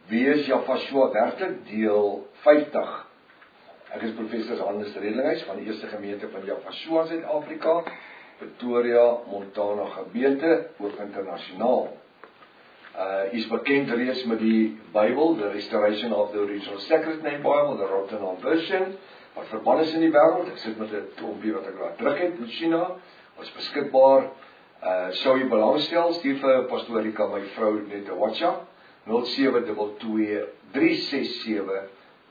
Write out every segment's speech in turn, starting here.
Wie is Jafashua werklik? Deel 50. Ek is professor Hannes Redlinghuis van die Eerste Gemeente van Jafashua Suid-Afrika, Pretoria, Montana gemeente, ook internasionaal. Is bekend reeds met die Bybel, The Restoration of the Original Sacred Name Bible, the Rotterdam Version, wat verband is in die wêreld. Ek sit met 'n klompie wat ek laat druk het in China, was beskikbaar. Sou jy belangstel, stuur vir Pastorika, my vrou, net 'n WhatsApp, 0722 367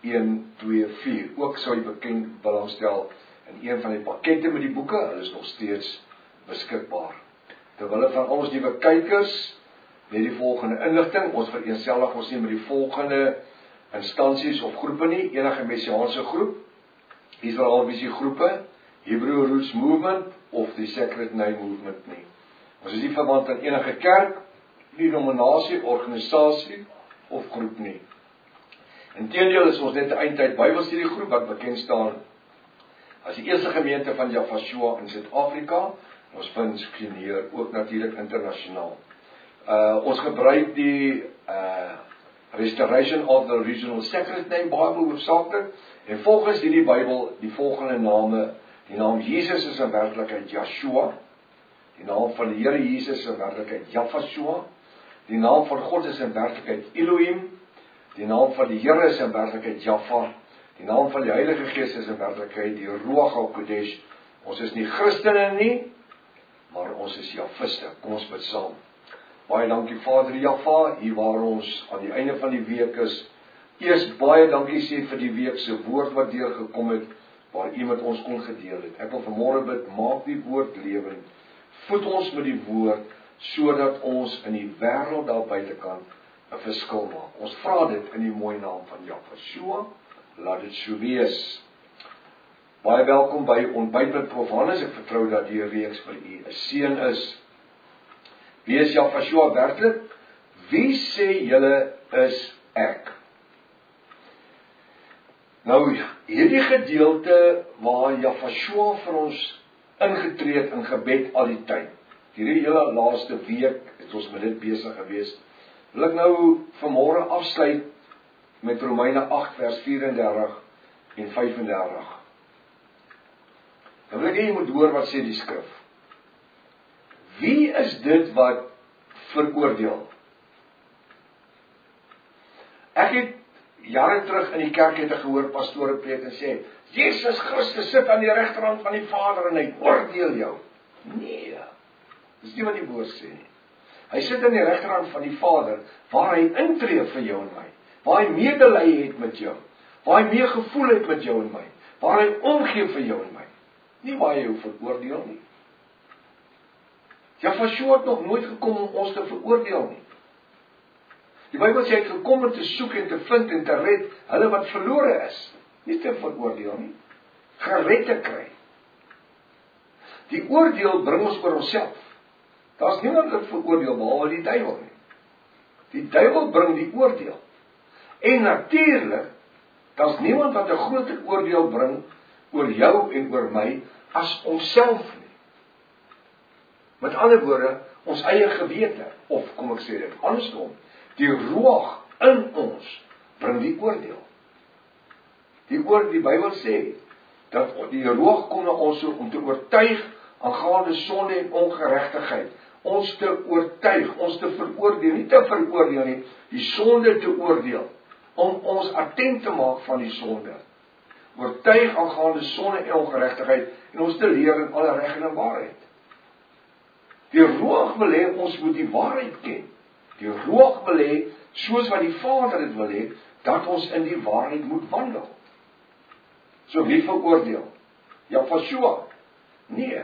124. Ook sou jy bekend belangstel in een van die pakkette met die boeke, hulle is nog steeds beskikbaar. Terwille van ons nuwe kykers, net die volgende inligting, ons vereenselwig ons nie met die volgende instansies of groepe nie, enige messiaanse groep, Israel Visie groepe, Hebrew Roots Movement of die Sacred Name Movement nie. Ons is nie verwant aan enige kerk, denominasie, organisasie of groep nie. Inteendeel is ons net 'n eindtyd Bybelstudiegroep wat bekend staan as die Eerste Gemeente van Jafashua in Suid-Afrika. Ons funksioneer ook natuurlik internasionaal. Ons gebruik die Restoration of the Original Sacred Name Bible hoofsaaklik, en volgens hierdie Bybel die volgende name, die naam Jesus is in werklikheid Yeshua, die naam van die Here Jesus is in werklikheid Jafashua, die naam van God is in werklikheid Elohim, die naam van die Here is in werklikheid Jaffa, die naam van die Heilige Gees is in werklikheid die Ruach HaKodesh. Ons is nie Christene nie, maar ons is Jafiste. Kom ons bid saam. Baie dankie Vader Jaffa, hier waar ons aan die einde van die week is. Eers baie dankie sê vir die week se woord wat deurgekom het, waar U met ons kon gedeel het. Ek wil vanmôre bid, maak die woord lewend. Voed ons met die woord, sodat ons in die wêreld daar buitekant 'n verskil maak. Ons vra dit in die mooi naam van Jafashua, laat dit so wees. Baie welkom by Ontbyt met Prof Hannes. Ek vertrou dat die reeks vir U 'n seën is. Wie is Jafashua werklik? Wie sê julle is ek? Nou, hierdie gedeelte waar Jafashua vir ons ingetree het in gebed al die tyd. Hierdie hele laaste week het ons met dit besig gewees. Wil ek nou vanmôre afsluit met Romeine 8 vers 34 en 35. Nou wil ek jy moet hoor wat sê die skrif. Wie is dit wat veroordeel? Ek het jare terug in die kerk het ek gehoor pastore preek en sê, Jesus Christus sit aan die regterhand van die Vader en hy oordeel jou. Nee, dis nie wat die woord sê nie. Hy sit aan die regterhand van die Vader, waar hy intree vir jou en my, waar hy medelee het met jou, waar hy meegevoel het met jou en my, waar hy omgee vir jou en my, nie waar hy jou veroordeel nie. Jafashua het nog nooit gekom om ons te veroordeel nie. Die Bybel sê hy het gekom om te soek en te vind en te red, hulle wat verlore is, nie te veroordeel nie, gered te kry. Die oordeel bring ons oor onsself. Daar's niemand wat veroordeel behalwe die duiwel nie. Die duiwel bring die oordeel. En natuurlik, daar's niemand wat 'n groter oordeel bring oor jou en oor my as onsself nie. Met ander woorde, ons eie gewete, of kom ek sê dit andersom, die Ruach in ons bring die oordeel. Die Bybel sê dat die Ruach kom na ons toe om te oortuig aangaande sonde en ongeregtigheid. Ons te oortuig, ons te veroordeel, nie te veroordeel nie, die sonde te oordeel, om ons attent te maak van die sonde. Oortuig aangaande sonde en ongeregtigheid, en ons te leer in alle reg en waarheid. Die Ruach wil hê ons moet die waarheid ken. Die Ruach wil hê, soos wat die Vader dit wil hê, dat ons in die waarheid moet wandel. So wie veroordeel? Jafashua? Nee.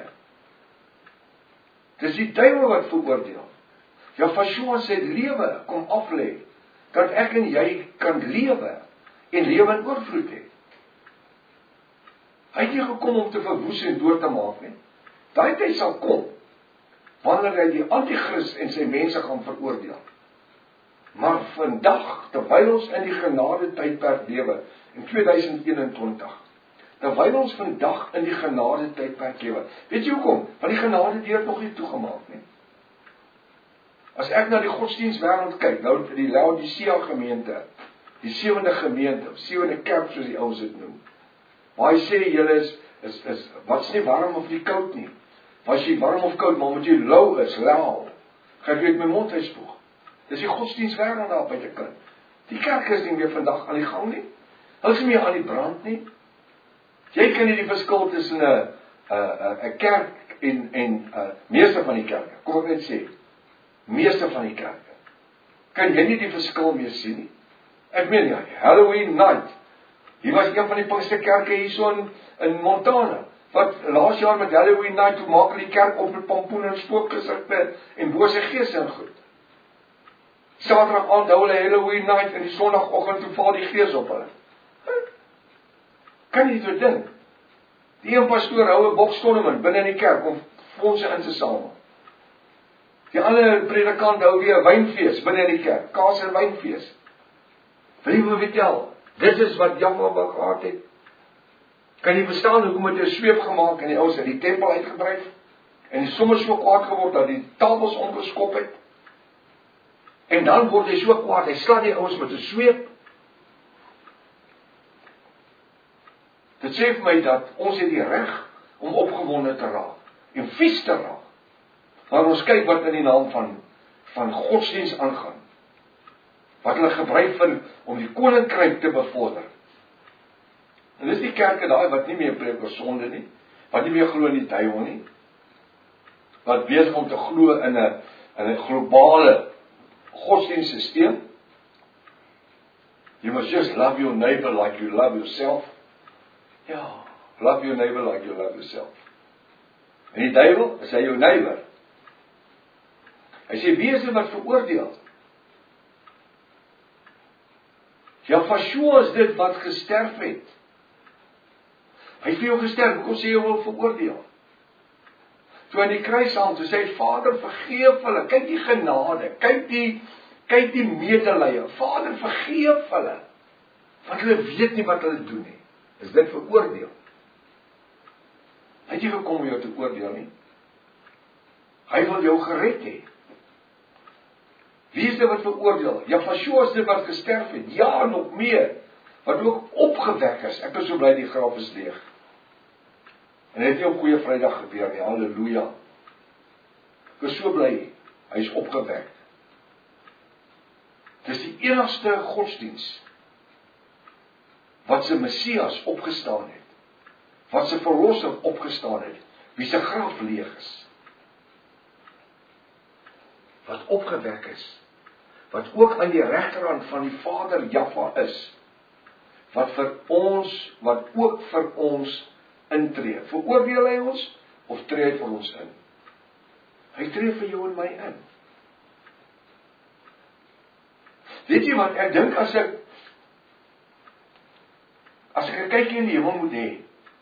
Dis die duiwel wat veroordeel. Jafashua sê lewe kom aflê, dat ek en jy kan lewe en lewe in oorvloed hê. Hy het nie gekom om te verwoes en dood te maak nie. Daai tyd sal kom, wanneer hy die anti-kris en sy mense gaan veroordeel. Maar vandag, terwyl ons in die genade tydperk lewe, in 2021, terwyl ons vandag in die genade tydperk lewe, weet jy hoekom? Want die genade deur nog nie toegemaak nie. As ek na die godsdienstwêreld kyk, nou die Laodicea gemeente, die 7de gemeente, 7de kerk soos die ouens dit noem. Maar hy sê julle is wat's nie warm of nie koud nie. Was jy warm of koud, maar moet jy lou is, lauw. Gaan ek uit my mond uitspoeg. Dis die godsdienstwêreld daar buitekant. Die kerk is nie meer vandag aan die gang nie. Hulle is nie meer aan die brand nie. Jy kan nie die verskil tussen 'n kerk en meeste van die kerke. Kom ek net sê, meeste van die kerke. Kan jy nie die verskil meer sien nie? Ek meen ja, Halloween night. Hier was een van die Pinksterkerke hierso in Montana. Wat laas jaar met Halloween night, toe maak hulle die kerk op met pompoene en spookgesigte en bose geeste en goed. Saterdag aand hou hulle Halloween night en die Sondagoggend toe val die gees op hulle. Kan jy dit dink? Die een pastoor hou 'n bokstonnement binne in die kerk om fondse in te samel. Die ander predikant hou weer 'n wynfees binne in die kerk, kaas en wynfees. Wil jy my vertel? Dit is wat Jahwe gehad het. Kan jy verstaan hoekom het hy 'n sweep gemaak en die ouens uit die tempel uitgedryf? En die sommer so kwaad geword dat die tafels omgeskop het? En dan word hy so kwaad, hy slaan die ouens met 'n sweep. Dit sê vir my dat ons het die reg om opgewonde te raak en vies te raak. Maar ons kyk wat in die naam van godsdienst aangaan. Wat hulle gebruik om die koninkryk te bevorder. En dis die kerke daai wat nie meer preek oor sonde nie, wat nie meer glo in die duiwel nie, wat besig om te glo in 'n globale godsdienstsysteem. You must just love your neighbor like you love yourself. Ja, love your neighbor like you love yourself. En die duiwel, is hy jou neighbor? Hy sê, wie is dit wat veroordeel? Ja, Yeshua is dit wat gesterf het. Hy het vir jou gesterf, hoekom sê jy wil veroordeel? Toe aan die kruis hang, toe sê hy, Vader, vergeef hulle, kyk die genade, kyk die medelee, Vader, vergeef hulle, want hulle weet nie wat hulle doen nie. Is dit veroordeel? Hy het nie gekom om jou te oordeel nie. Hy wil jou gered hê. Wie is dit wat veroordeel? Ja, Yeshua is dit wat gesterf het. Ja, nog meer. Wat ook opgewek is. Ek is so bly die graf is leeg. En het nie op Goeie Vrydag gebeur nie. Halleluja. Ek is so bly. Hy is opgewek. Dis die enigste godsdienst wat sy Messias opgestaan het. Wat sy verlosser opgestaan het. Wie sy graf leeg is. Wat opgewek is. Wat ook aan die regterhand van die Vader Jahwe is. Wat ook vir ons intree. Veroordeel hy ons, of tree hy vir ons in? Hy tree vir jou en my in. Weet jy wat, ek dink as ek 'n kykie in die hemel moet hê,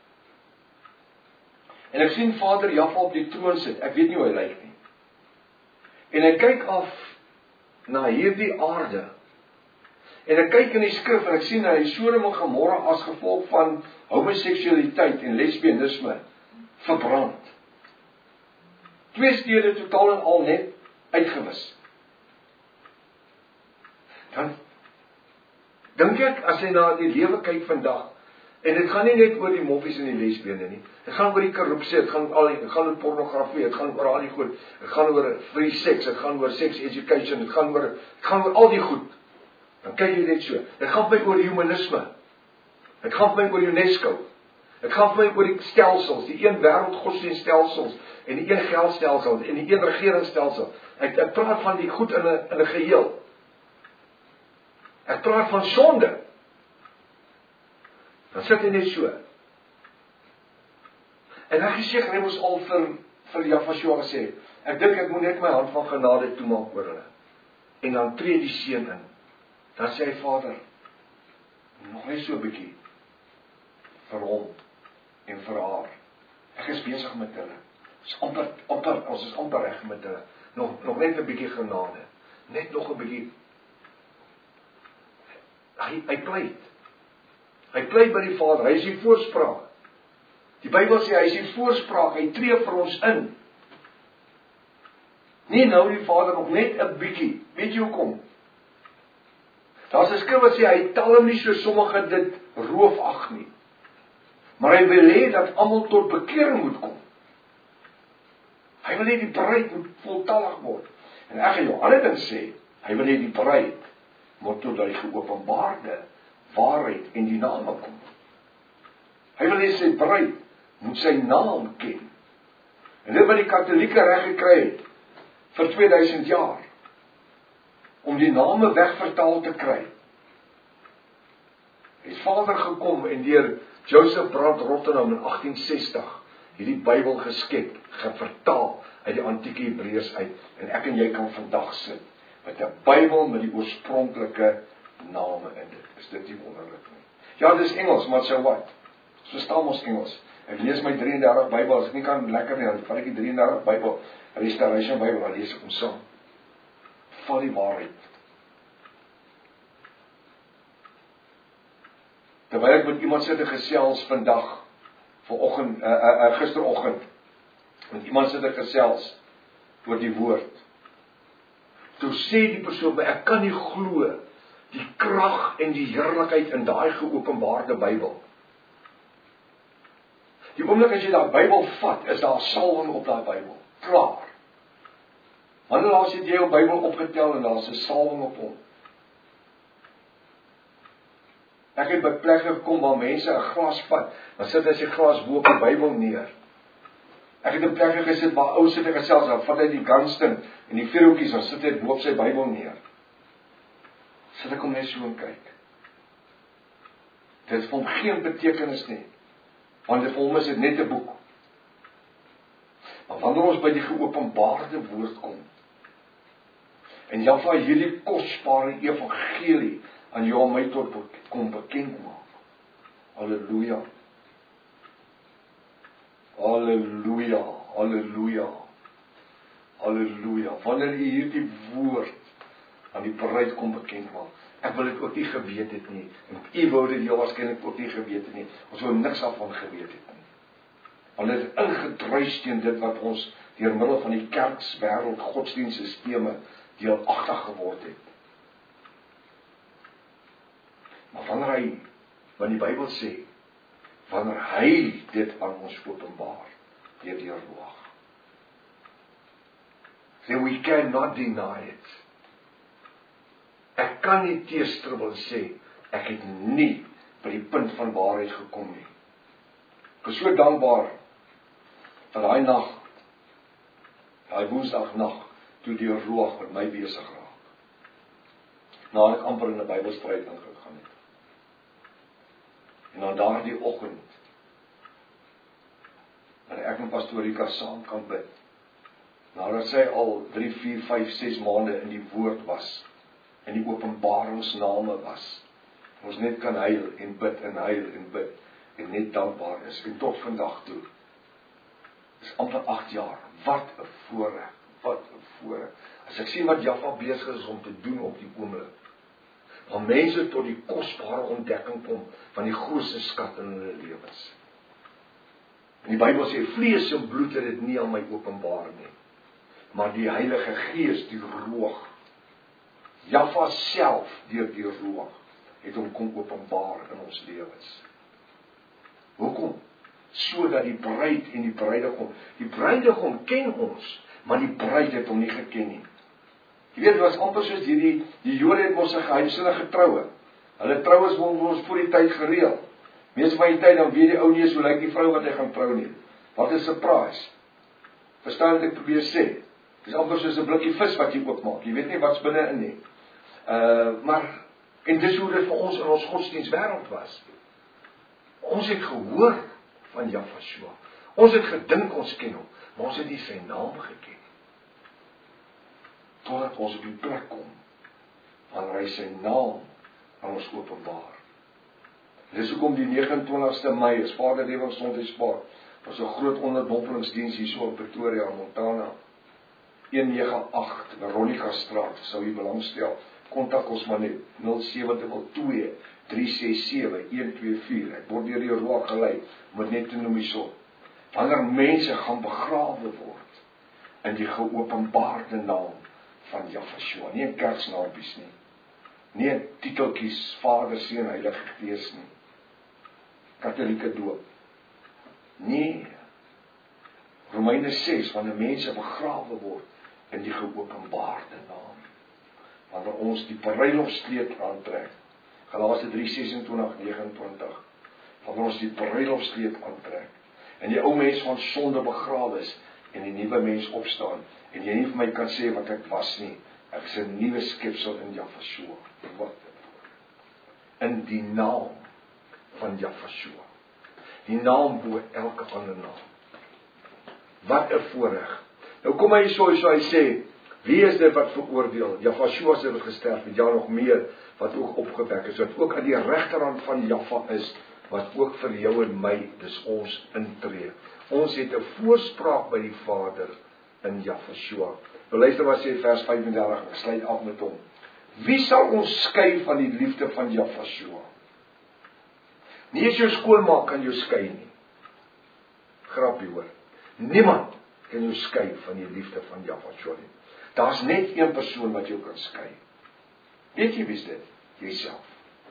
en ek sien Vader Jahwe op die troon sit, ek weet nie hoe hy lyk nie, en ek kyk af na hierdie aarde, en ek kyk in die skrif, en ek sien hy Sodom en Gomorra as gevolg van homoseksualiteit en lesbianisme verbrand. 2 stede totaal en al net uitgewis. Dan dink ek, as jy na die lewe kyk vandag, en dit gaan nie net oor die moffies en die lesbiene nie, dit gaan oor die korrupsie, dit gaan oor pornografie, dit gaan oor al die goed, dit gaan oor free sex, dit gaan oor sex education, dit gaan oor al die goed. Dan kyk jy net so. Dit gaan vir my oor humanisme. Dit gaan vir my oor UNESCO. Dit gaan vir my oor die stelsels, die een wêreldgodsdienststelsels en die een geldstelsel en die een regeringsstelsel. Ek praat van die goed in 'n geheel. Ek praat van sonde. Dan sit hy net so. En ek gesê, hy moes al vir Yahweh gesê, ek dink ek moet net my hand van genade toemaak oor hulle. En dan tree die seun in. Dan sê hy, Vader, nog net so 'n bietjie vir hom en vir haar. Ek is besig met hulle. Ons is amper reg met hulle. Nog net 'n bietjie genade. Net nog 'n bietjie. Hy pleit. Hy pleit by die Vader. Hy is die voorspraak. Die Bybel sê hy is die voorspraak. Hy tree vir ons in. Nie nou die Vader nog net 'n bietjie. Weet jy hoekom? Daar's 'n skrif wat sê hy tel hom nie so sommige dit roofag nie. Maar hy wil hê dat almal tot bekering moet kom. Hy wil hê die bruid moet voltallig word. En ek gaan jou ander ding sê, hy wil hê die bruid moet tot die geopenbaarde waarheid en die name kom. Hy wil hê sy bruid moet sy naam ken. En dit wat die Katolieke reg gekry het vir 2000 jaar om die name wegvertaal te kry. Het Vader gekom en deur Joseph Brand Rottenham in 1860 hierdie Bybel geskep, gevertaal uit die antieke Hebreërs uit, en ek en jy kan vandag sit met 'n Bybel met die oorspronklike name in dit. Is dit nie wonderlik nie? Ja, dis Engels, maar so wat? So verstaan ons Engels. Ek lees my 33 Bybel, as ek nie kan lekker nie, dan vat ek die 33 Bybel, Restoration Bybel, dan lees ek hom saam. Val die waarheid. Terwyl ek met iemand sit en gesels vandag, gisteroggend, met iemand sit en gesels oor die woord. Toe sê die persoon, ek kan nie glo die krag en die heerlikheid in daai geopenbaarde Bybel. Die oomblik as jy daai Bybel vat, is daar salwing op daai Bybel. Klaar. Wanneer laas het jy jou Bybel opgetel en daar's 'n salwing op hom? Ek het by plekke gekom waar mense 'n glas vat, dan sit hy sy glas bo op die Bybel neer. Ek het in plekke gesit waar ou sit en gesels, dan vat hy die Gunston en die vierhoekies, dan sit hy bo op sy Bybel neer. Sit ek hom net so en kyk. Dit het vir hom geen betekenis nie, want vir hom is dit net 'n boek. Maar wanneer ons by die geopenbaarde woord kom, en Jaffa hierdie kosbare evangelie aan jou en my tot kom bekend maak. Halleluja. Halleluja. Halleluja. Halleluja. Wanneer jy hierdie woord aan die bruid kom bekend maak. Ek wil dit ook nie geweet het nie. En u wou dit heel waarskynlik ook nie geweet het nie. Ons wou niks daarvan geweet het nie. Want dit het ingedruis teen dit wat ons deur middel van die kerkswêreld godsdienststelsels deelagtig geword het. Maar wanneer die Bybel sê, wanneer hy dit aan ons openbaar, deur die Ruach, then we cannot deny it. Ek kan nie teestribbel en sê, ek het nie by die punt van waarheid gekom nie. Ek is so dankbaar vir daai nag, daai woensdagnag, toe die Ruach met my besig raak. Nadat ek amper in 'n Bybelstryd ingegaan het. En dan daardie oggend, dat ek en Pastoor Rika saam kan bid, nadat sy al 3, 4, 5, 6 maande in die woord was, in die openbaringsname was, ons net kan huil en bid en huil en bid, en net dankbaar is, en tot vandag toe, is amper 8 jaar, wat 'n voorreg, wat 'n voorreg, as ek sien wat Jaffa besig is om te doen op die oomblik, waar mense tot die kosbare ontdekking kom, van die grootste skat in hulle lewens. En die Bybel sê, vlees en bloed het dit nie aan my openbaar nie, maar die Heilige Gees, die Ruach, Jaffa self, deur die Ruach, het hom kom openbaar in ons lewens. Hoekom? Sodat die bruid en die bruidegom ken ons, maar die bruid het hom nie geken nie. Jy weet, dit was amper soos die Jode het mos 'n geheimsinnige troue. Hulle troues word ons voor die tyd gereël. Meeste van die tyd dan weet die ou nie eens hoe lyk die vrou wat hy gaan trou nie. Wat 'n surprise. Verstaan wat ek probeer sê? Dit is amper soos 'n blikkie vis wat jy oopmaak. Jy weet nie wat's binne in nie. Maar en dis hoe dit vir ons in ons godsdienstwêreld was. Ons het gehoor van Jaffa. Ons het gedink ons ken hom, maar ons het nie sy naam geken. Totdat ons op die plek kom, wanneer hy sy naam aan ons openbaar. Dis hoekom die 29ste Mei is Vader Ewig Sondagspaar. Was 'n groot onderdompelingsdiens hier so in Pretoria, Montana. 198 Veronica Straat, sou jy belangstel. Kontak ons maar net 0722 367 124. Ek word deur die Ruach gelei om dit net te noem hierso. Wanneer mense gaan begrawe word, in die geopenbaarde naam van Jahweh, nie in kerksnaampies nie, nie in titeltjies Vader, Seun, Heilige Gees nie, Katolieke doop, nee, Romeine 6, wanneer mense begrawe word in die geopenbaarde naam, wanneer ons die bruilofskleed aantrek, Galasië 3:26-29, wanneer ons die bruilofskleed aantrek, en die ou mens van sonde begrawe is, en die nuwe mens opstaan, en jy nie vir my kan sê wat ek was nie, ek is 'n nuwe skepsel in Jahweh, wat? In die naam van Jahweh, die naam bo elke ander naam. Wat 'n voorreg. Nou kom hy so hy sê, wie is dit wat veroordeel? Jahweh is dit wat gesterf het, ja nog meer, wat ook opgewek is, wat ook aan die regterhand van Jahweh is, wat ook vir jou en my, dis ons intree. Ons het 'n voorspraak by die Vader in Jahweh. Nou luister wat sê vers 35, ek sluit af met hom. Wie sal ons skei van die liefde van Jahweh? Nie eens jou skoolmaak kan jou skei nie. Grappie hoor. Niemand kan jou skei van die liefde van Jahweh nie. Daar's net een persoon wat jou kan skei. Weet jy wie is dit? Jouself.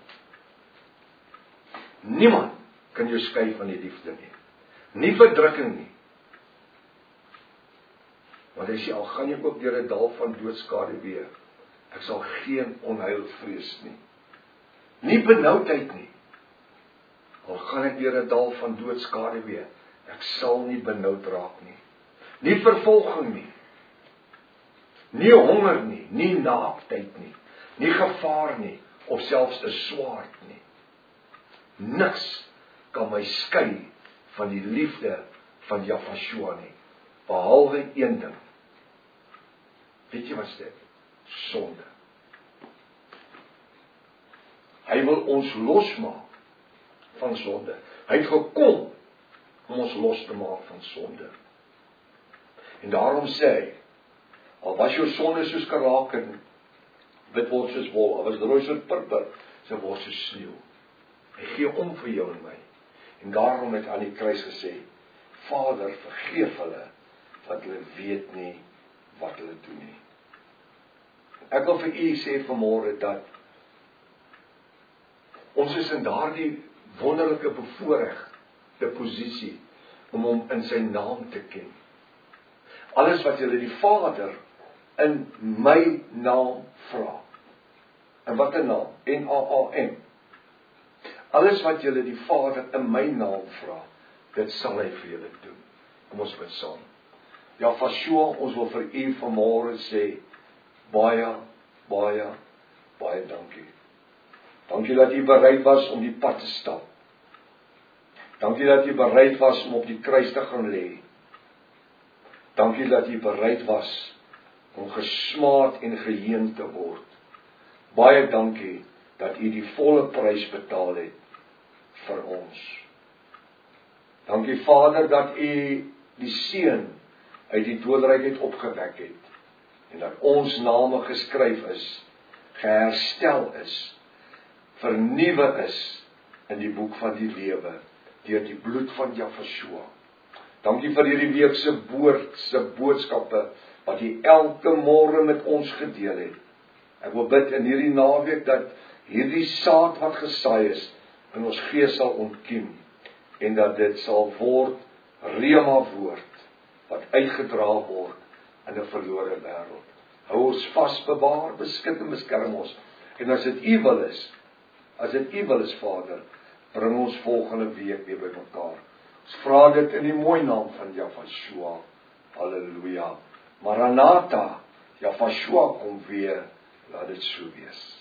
Niemand kan jou skei van die liefde nie. Nie verdrukking nie. Want hy sê, al gaan jy ook deur 'n dal van doodskaduwee, ek sal geen onheil vrees nie. Nie benoudheid nie. Al gaan ek deur 'n dal van doodskaduwee, ek sal nie benoud raak nie. Nie vervolging nie. Nie honger nie, nie naaktheid nie, nie gevaar nie, of selfs 'n swaard nie. Niks kan my skei van die liefde van Jahweh nie, behalwe een ding. Weet jy wat is dit? Sonde. Hy wil ons losmaak van sonde. Hy het gekom om ons los te maak van sonde. En daarom sê hy, al was jou sonde soos karaken, wit word soos wol, al was rooi soos purper, sy word soos sneeu. Hy gee om vir jou en my. En daarom het aan die kruis gesê, Vader, vergeef hulle, want hulle weet nie wat hulle doen nie. Ek wil vir u sê vanmôre dat ons is in daardie wonderlike bevoorregte posisie om hom in sy naam te ken. Alles wat julle die Vader in my naam vra. En wat 'n naam? N-A-A-M. Alles wat julle die Vader in my naam vra, dit sal hy vir julle doen. Kom ons bid saam. Jahweh, ons wil vir u vanmôre sê, baie, baie, baie dankie. Dankie dat u bereid was om die pad te stap. Dankie dat u bereid was om op die kruis te gaan lê. Dankie dat u bereid was om gesmaad en geheen te word. Baie dankie dat u die volle prys betaal het vir ons. Dankie Vader dat u die Seun uit die doodryk het opgewek het en dat ons name geskryf is, geherstel is, vernuwe is in die boek van die lewe deur die bloed van Jahweh. Dankie vir hierdie week se boodskappe wat jy elke môre met ons gedeel het. Ek wil bid in hierdie naweek dat hierdie saad wat gesaai is in ons gees sal ontkiem en dat dit sal word rema woord wat uitgedra word in 'n verlore wêreld. Hou ons vas, bewaar, beskik en beskerm ons. En as dit u wil is, Vader, bring ons volgende week weer bymekaar. Ons vra dit in die mooi naam van Jahweh. Halleluja. Maranatha, Jahweh kom weer, laat dit so wees.